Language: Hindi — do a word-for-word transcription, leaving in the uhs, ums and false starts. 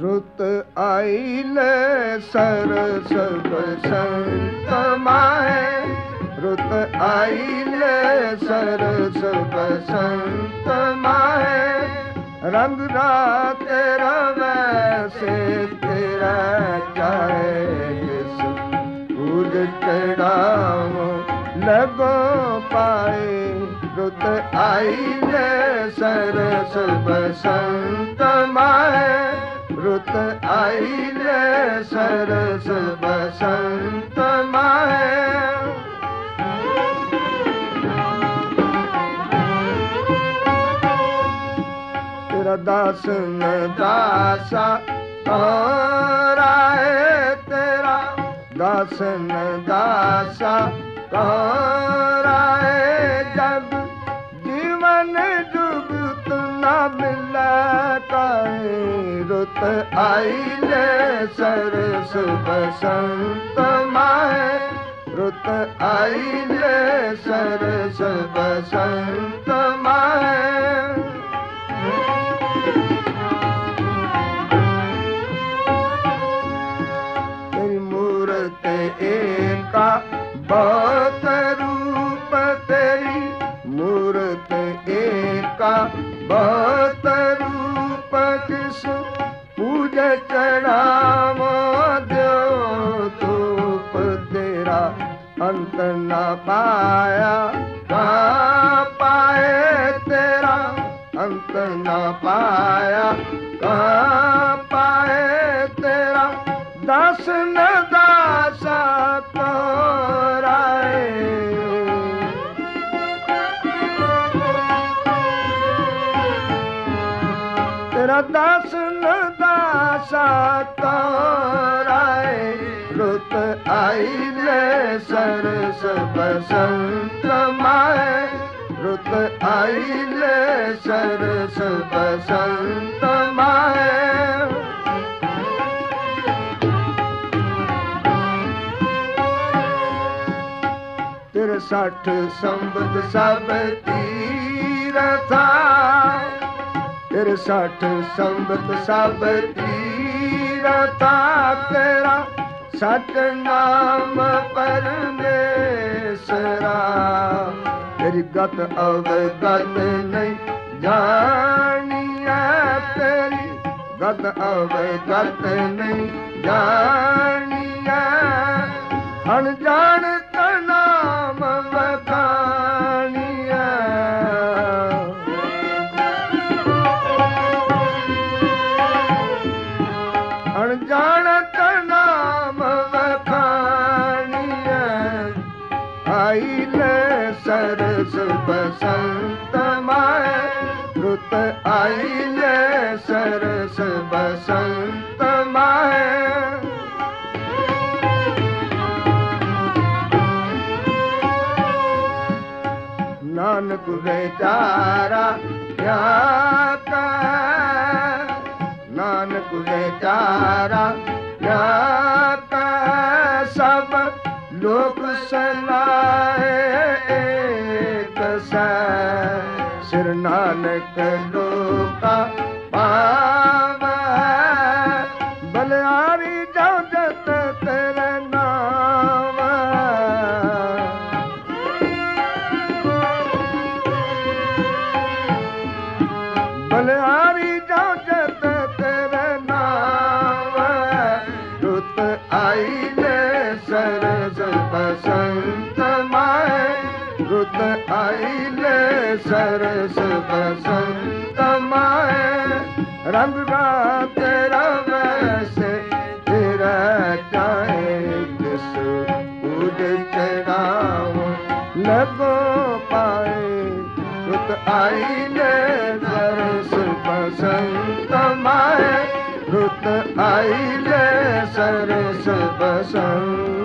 रुत आईले सरस बसंत माहे, रुत आईले सरस बसंत माहे। रंग रात तेरा वैसे तेरा चाहे, जिस पूज चढ़ाओ लगो पाए। रुत आईले सरस बसंत माहे, रुत आईले सरस बसंत माहे। तेरा दास न दासा कौराए, तेरा दास न दासा कौराए। जब जीवन जुगत न मिला काहे, रुत आईले सरस बसंत माहे, रुत आईले सरस बसंत माहे। तेरी मूरत एका बहुत रूप, तेरी मूरत एका बहुत रूप। किस पूज चढ़ावो द्यो धूप, तेरा अंत न पाया कहाँ पाए, तेरा अंत न पाया कहाँ पाए। तेरा दास न दासा कौराए, तेरा दास न दासा कौराए। रुत आईले सरस बसंत माहे, रुत आईले सरस बसंत माहे। तिरसठ संबत सब तीरथा, तिरसठ संबत सब तीरथा। तेरा सत नाम परमेश्वरा, तेरी गत अवगत नहीं जानिया, तेरी गत अवगत नहीं जानिया। अनजान नाम बखानिया, अनजानत नाम बखानिया। आईले सरस बसंत माहे, रुत आईले सरस बसंत माहे। नानक बेचारा क्या कहे, नानक बेचारा क्या कहे। सब लोग सलाहे एक से, सिर नानक लोका पावे। बलिहारी जाओ जत तेरे नाम, बलिहारी जाओ जत तेरे नाम। रुत आईले सरस बसंत माहे, रुत आईले सरस बसंत माहे। रंग रात तेरा वैसे तेरा चाहे, जिस पूज चढ़ाओ लगो पाए। रुत आईले सरस बसंत माहे, रुत आईले सरस बसंत